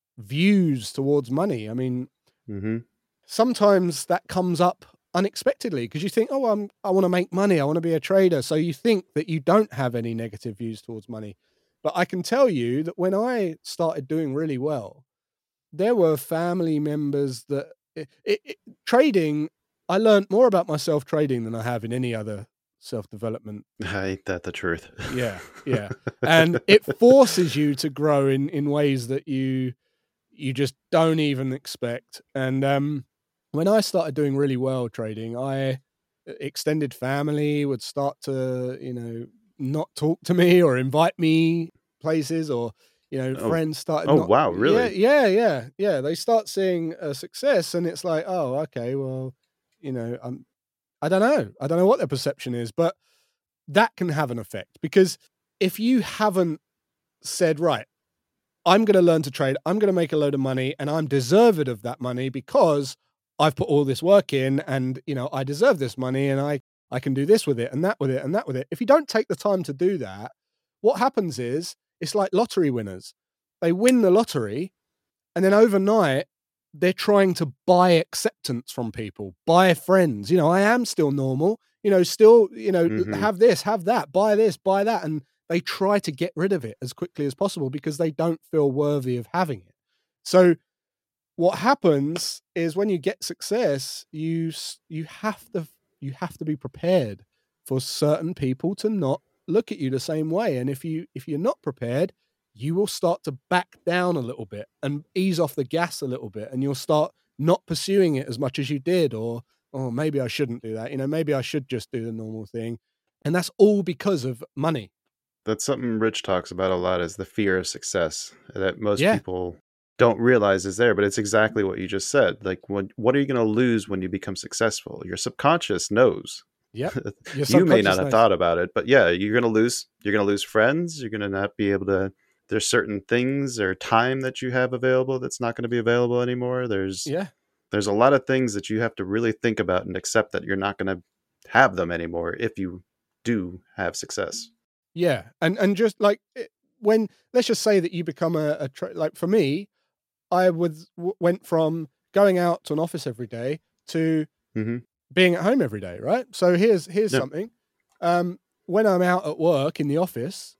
views towards money, I mean, Mm-hmm. sometimes that comes up unexpectedly because you think, oh, I'm, I want to make money. I want to be a trader. So you think that you don't have any negative views towards money. But I can tell you that when I started doing really well, there were family members that it, it, it, trading, I learned more about myself trading than I have in any other self-development. Ain't that the truth? Yeah, yeah. And it forces you to grow in, in ways that you you just don't even expect. And um, when I started doing really well trading, I extended family would start to, you know, not talk to me or invite me places, or, you know, Oh. friends started. Oh, not, wow, really? Yeah, yeah, yeah, yeah. They start seeing a success, and it's like, oh, okay, well, you know, I'm, I don't know. I don't know what their perception is, but that can have an effect, because if you haven't said, right, I'm going to learn to trade, I'm going to make a load of money, and I'm deserved of that money because I've put all this work in, and, you know, I deserve this money, and I, I can do this with it and that with it and that with it. If you don't take the time to do that, what happens is it's like lottery winners. They win the lottery, and then overnight they're trying to buy acceptance from people, buy friends. You know, I am still normal, you know, still, you know, Mhm. have this, have that, buy this, buy that. And they try to get rid of it as quickly as possible because they don't feel worthy of having it. So what happens is when you get success, you, s- you have to, you have to be prepared for certain people to not look at you the same way. And if you, if you're not prepared, you will start to back down a little bit and ease off the gas a little bit, and you'll start not pursuing it as much as you did, or, oh, maybe I shouldn't do that. You know, maybe I should just do the normal thing. And that's all because of money. That's something Rich talks about a lot, is the fear of success that most Yeah. people don't realize is there, but it's exactly what you just said. Like, what, what are you going to lose when you become successful? Your subconscious knows. Yep. Your You may subconscious not have knows. thought about it, but yeah, you're going to lose, you're going to lose friends. You're going to not be able to, there's certain things or time that you have available that's not going to be available anymore. There's, Yeah. there's a lot of things that you have to really think about and accept that you're not going to have them anymore if you do have success. Yeah. And, and just like it- when, let's just say that you become a, a tra- like for me, I was, w- went from going out to an office every day to Mm-hmm. being at home every day, right? So here's here's Yep. something. Um, when I'm out at work in the office,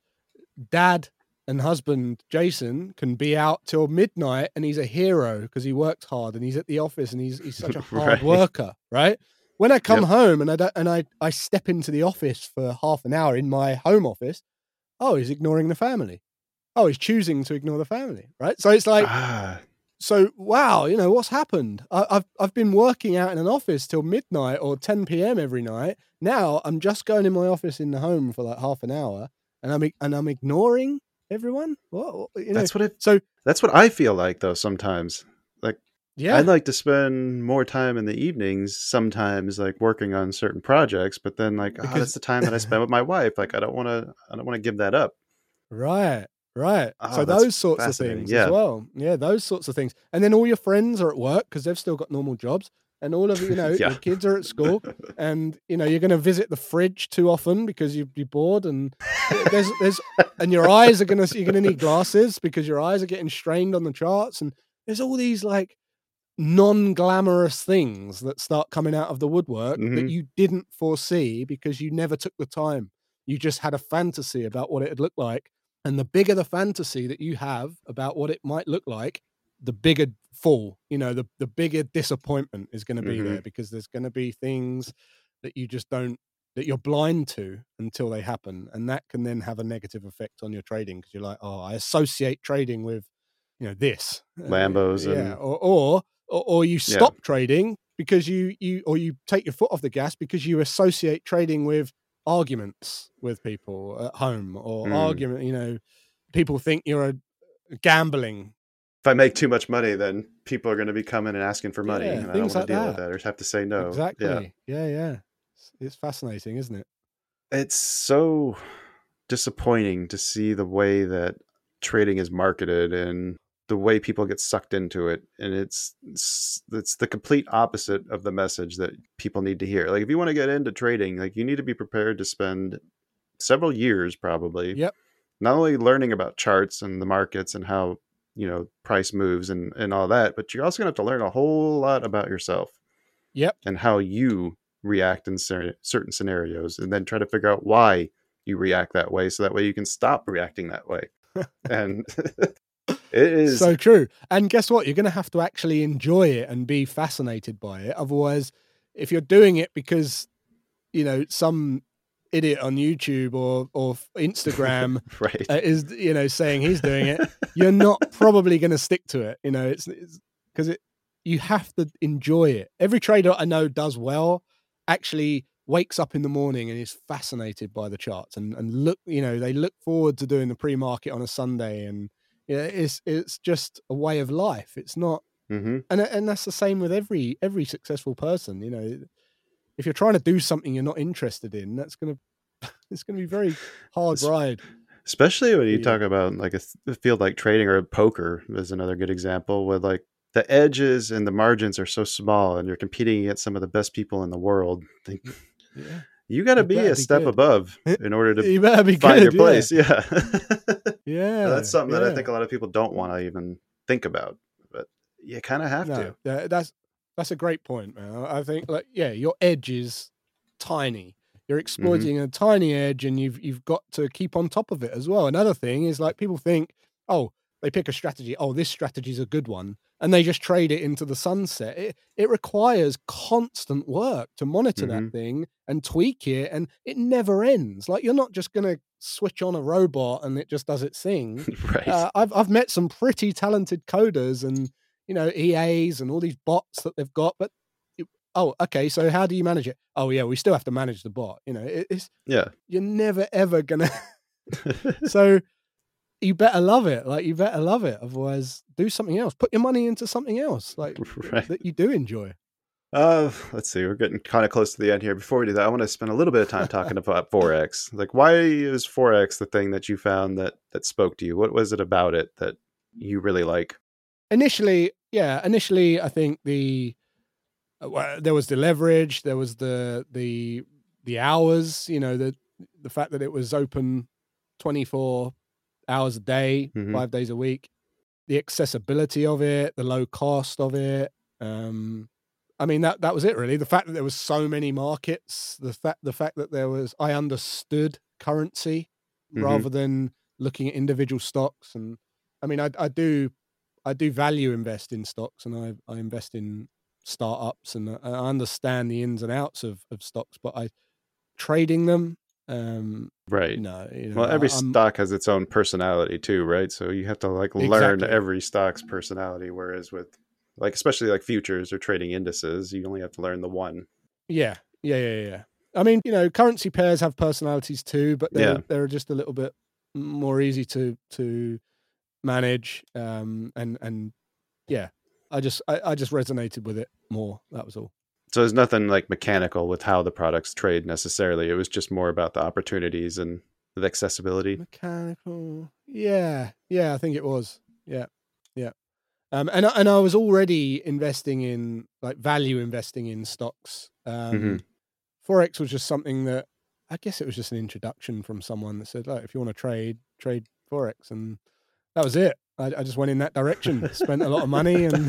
dad and husband Jason can be out till midnight, and he's a hero because he worked hard and he's at the office and he's he's such a hard Right. worker, right? When I come Yep. home and I don't, and I I step into the office for half an hour in my home office, oh, he's ignoring the family. Oh, he's choosing to ignore the family, right? So it's like, Ah, so wow, you know what's happened? I, I've I've been working out in an office till midnight or ten p.m. every night. Now I'm just going in my office in the home for like half an hour, and I'm and I'm ignoring everyone. What you know? That's what it. So That's what I feel like though. Sometimes, like yeah, I'd like to spend more time in the evenings. Sometimes, like working on certain projects, but then like, oh, Because- that's the time that I spend with my wife. Like, I don't want to. I don't want to give that up. right, right. Oh, so that's those sorts of fascinating. things Yeah. as well. Yeah, those sorts of things. And then all your friends are at work because they've still got normal jobs, and all of you know Yeah. your kids are at school, and you know you're going to visit the fridge too often because you'd be bored, and there's there's and your eyes are going to you're going to need glasses because your eyes are getting strained on the charts, and there's all these like non-glamorous things that start coming out of the woodwork Mhm. that you didn't foresee because you never took the time. You just had a fantasy about what it'd look like. And the bigger the fantasy that you have about what it might look like, the bigger fall, you know, the, the bigger disappointment is going to be Mhm. there because there's going to be things that you just don't, that you're blind to until they happen. And that can then have a negative effect on your trading because you're like, oh, I associate trading with, you know, this. Uh, Lambos yeah. and Or, or, or, or you Yeah. stop trading because you, you, or you take your foot off the gas because you associate trading with arguments with people at home or Mm. argument, you know, people think you're a gambling. if I make too much money, then people are going to be coming and asking for money, Yeah, and I don't things want to like deal with that. that or have to say no. Exactly. Yeah. Yeah, yeah. It's, it's fascinating, isn't it? It's so disappointing to see the way that trading is marketed and the way people get sucked into it, and it's it's, it's the complete opposite of the message that people need to hear. Like, if you want to get into trading, like, you need to be prepared to spend several years probably Yep. not only learning about charts and the markets and how, you know, price moves and and all that, but you're also going to have to learn a whole lot about yourself Yep. and how you react in cer- certain scenarios, and then try to figure out why you react that way, so that way you can stop reacting that way. And it is So true. And guess what? You're going to have to actually enjoy it and be fascinated by it. Otherwise, if you're doing it because, you know, some idiot on YouTube or or Instagram right. uh, is, you know, saying he's doing it, you're not probably going to stick to it. You know, it's because it you have to enjoy it. Every trader I know does well actually wakes up in the morning and is fascinated by the charts and and look, you know, they look forward to doing the pre-market on a Sunday, and yeah, it's it's just a way of life. It's not, Mm-hmm. and and that's the same with every every successful person. You know, if you're trying to do something you're not interested in, that's gonna it's gonna be very hard Es- ride. Especially when you Yeah. talk about like a, th- a field like trading or poker is another good example, where like the edges and the margins are so small and you're competing against some of the best people in the world. Like, Yeah, you got to You be better a be step good. above in order to You better be find good. your place. Yeah. Yeah, That's something that I yeah. think a lot of people don't want to even think about, but you kind of have No, to. tha- that's that's a great point, man. I I think, like, yeah, your edge is tiny. You're exploiting a tiny edge, and you've you've got to keep on top of it as well. Another thing is, like, people think, oh, they pick a strategy. Oh, this strategy is a good one, and they just trade it into the sunset. It it requires constant work to monitor Mhm. that thing and tweak it, and it never ends. Like, you're not just gonna switch on a robot and it just does its thing. Right. Uh, I've I've met some pretty talented coders and, you know, E As and all these bots that they've got, but you- oh, okay. So how do you manage it? Oh, yeah, we still have to manage the bot. You know, it, it's Yeah. you're never ever gonna. So you better love it. Like, you better love it. Otherwise, do something else. Put your money into something else, like Right. that you do enjoy. Uh, let's see. We're getting kind of close to the end here. Before we do that, I want to spend a little bit of time talking about Forex. Like, why is Forex the thing that you found that that spoke to you? What was it about it that you really like? Initially, yeah. Initially, I think the uh, well, there was the leverage. There was the the the hours. You know, the the fact that it was open twenty-four hours a day, Mhm. five days a week. The accessibility of it, the low cost of it. Um, I mean, that that was it really. The fact that there was so many markets, the fact the fact that there was, I understood currency Mhm. rather than looking at individual stocks. And I mean, I, I do I do value invest in stocks, and I I invest in startups, and I I understand the ins and outs of of stocks, but I trading them, um, Right. no, you know, Well, every I, I'm stock has its own personality too, right? So you have to like learn Exactly. every stock's personality. Whereas with like, especially like futures or trading indices, you only have to learn the one. yeah, yeah, yeah, yeah. I mean, you know, currency pairs have personalities too, but they're Yeah. they're just a little bit more easy to to manage. Um, and and yeah, I just I, I just resonated with it more. That was all. So there's nothing like mechanical with how the products trade necessarily. It was just more about the opportunities and the accessibility. Mechanical, yeah, yeah, I think it was, yeah, yeah. Um, and I- and I was already investing in like value investing in stocks. Um, Mhm. Forex was just something that I guess it was just an introduction from someone that said, like, if you want to trade, trade Forex, and that was it. I, I just went in that direction, spent a lot of money, and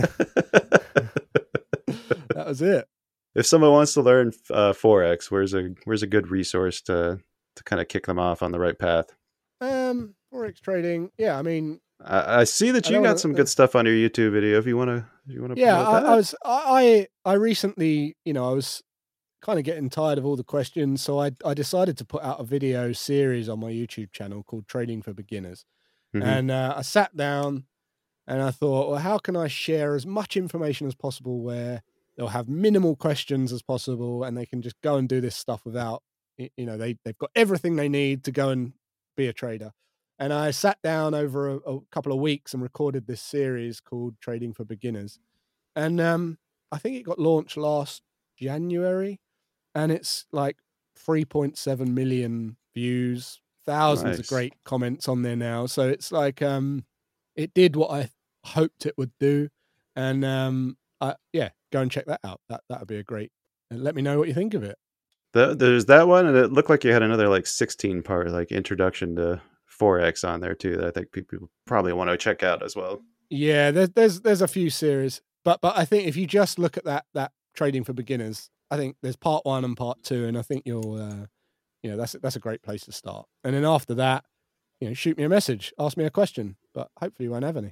that was it. If someone wants to learn uh, Forex, where's a where's a good resource to to kind of kick them off on the right path? Um, Forex trading, yeah. I mean, I, I see that I you don't got wanna- some good stuff on your YouTube video. If you want to, you want to yeah. promote I, that? I was, I, I I recently, you know, I was kind of getting tired of all the questions, so I I decided to put out a video series on my YouTube channel called Trading for Beginners. Mhm. And uh, I sat down and I thought, well, how can I share as much information as possible where they'll have minimal questions as possible and they can just go and do this stuff without, y- you know, they, they've got everything they need to go and be a trader. And I sat down over a, a couple of weeks and recorded this series called Trading for Beginners. And um, I think it got launched last January, and it's like three point seven million views, thousands Nice. of great comments on there now. So it's like, um, it did what I hoped it would do. And um, I, yeah, go and check that out. That that would be a great. And let me know what you think of it. The, there's that one, and it looked like you had another like sixteen part like introduction to Forex on there too. That I think people probably want to check out as well. Yeah, there's there's there's a few series, but but I think if you just look at that that Trading for Beginners, I think there's part one and part two, and I think you'll, uh, you know, that's that's a great place to start. And then after that, you know, shoot me a message, ask me a question, but hopefully you won't have any.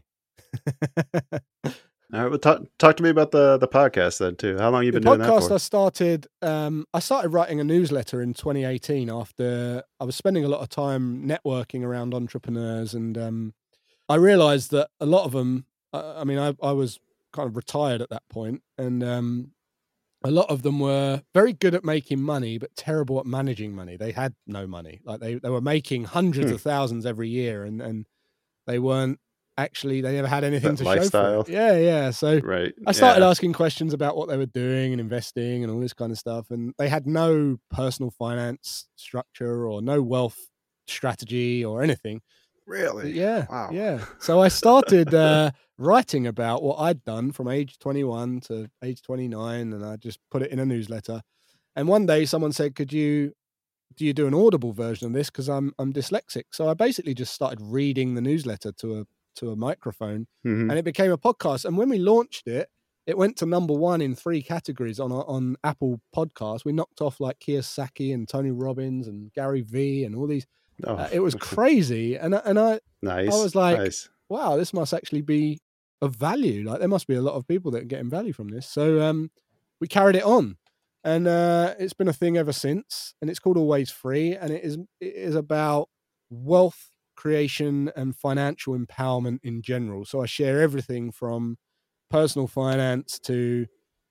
All right, well, talk talk to me about the the podcast then too. How long you The been doing that podcast for? I started, um, I started writing a newsletter in twenty eighteen after I was spending a lot of time networking around entrepreneurs, and um, I realized that a lot of them, uh, I mean, I, I was kind of retired at that point, and um, a lot of them were very good at making money, but terrible at managing money. They had no money. Like they, they were making hundreds Hmm. of thousands every year, and, and they weren't actually, they never had anything That to lifestyle. show for it. Yeah, yeah. So Right. I started yeah. asking questions about what they were doing and investing and all this kind of stuff. And they had no personal finance structure or no wealth strategy or anything. Really? Yeah. Wow. Yeah. So I started uh, writing about what I'd done from age twenty-one to age twenty-nine, and I just put it in a newsletter. And one day someone said, could you, do you do an audible version of this? Because I'm I'm dyslexic. So I basically just started reading the newsletter to a to a microphone, Mhm. and it became a podcast. And when we launched it, it went to number one in three categories on on Apple Podcasts. We knocked off like Kiyosaki and Tony Robbins and Gary Vee and all these. Oh, Uh, it was crazy, and I- and I nice. I was like, nice. wow, this must actually be of value. Like there must be a lot of people that are getting value from this. So um, we carried it on, and uh, it's been a thing ever since. And it's called Always Free, and it is it is about wealth creation and financial empowerment in general. So I share everything from personal finance to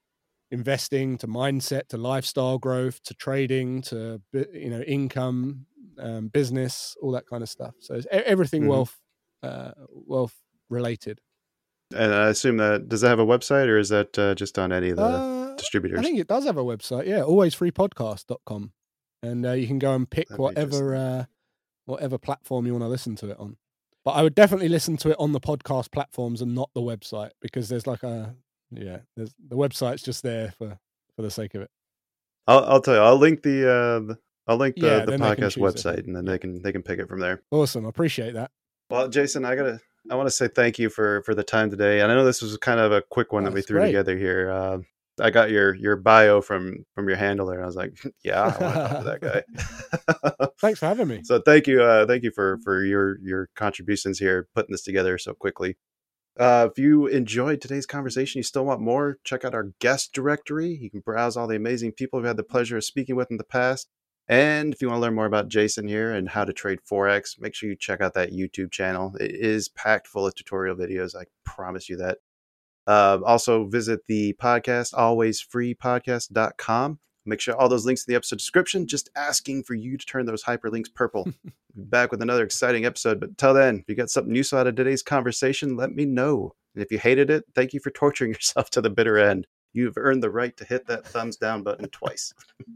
investing to mindset to lifestyle growth to trading to bu- you know income, um, business, all that kind of stuff. So it's e- everything Mhm. wealth uh, wealth related. And I assume that does that have a website or is that uh, just on any of the Uh, distributors? I think it does have a website. Yeah, always free podcast dot com, and uh, you can go and pick That'd be just- whatever uh, whatever platform you want to listen to it on. But I would definitely listen to it on the podcast platforms and not the website, because there's like a yeah, there's, the website's just there for for the sake of it. I'll, I'll tell you. I'll link the uh, the- I'll link the, Yeah, the then they can podcast choose it. website, and then Yeah. they can they can pick it from there. Awesome, I appreciate that. Well, Jason, I gotta I want to say thank you for for the time today. And I know this was kind of a quick one Oh, that we that's threw great. together here. Uh, I got your your bio from from your handler, and I was like, yeah, I want to talk to that guy. Thanks for having me. So thank you, uh, thank you for for your your contributions here, putting this together so quickly. Uh, if you enjoyed today's conversation, you still want more, check out our guest directory. You can browse all the amazing people we've had the pleasure of speaking with in the past. And if you want to learn more about Jason here and how to trade Forex, make sure you check out that YouTube channel. It is packed full of tutorial videos. I promise you that. Uh, also visit the podcast, always free podcast dot com. Make sure all those links in the episode description, just asking for you to turn those hyperlinks purple. We'll be back with another exciting episode, but until then, if you got something useful out of today's conversation, let me know. And if you hated it, thank you for torturing yourself to the bitter end. You've earned the right to hit that thumbs down button twice.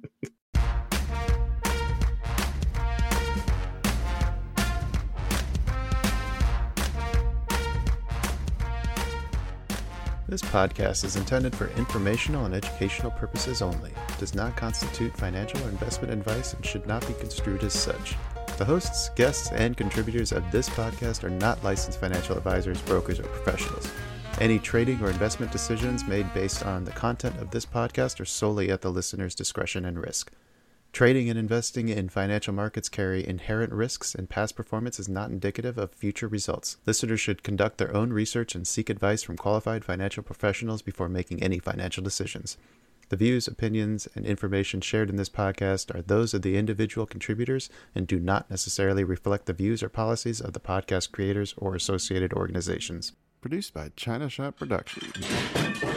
This podcast is intended for informational and educational purposes only. It does not constitute financial or investment advice and should not be construed as such. The hosts, guests, and contributors of this podcast are not licensed financial advisors, brokers, or professionals. Any trading or investment decisions made based on the content of this podcast are solely at the listener's discretion and risk. Trading and investing in financial markets carry inherent risks, and past performance is not indicative of future results. Listeners should conduct their own research and seek advice from qualified financial professionals before making any financial decisions. The views, opinions, and information shared in this podcast are those of the individual contributors and do not necessarily reflect the views or policies of the podcast creators or associated organizations. Produced by China Shop Productions.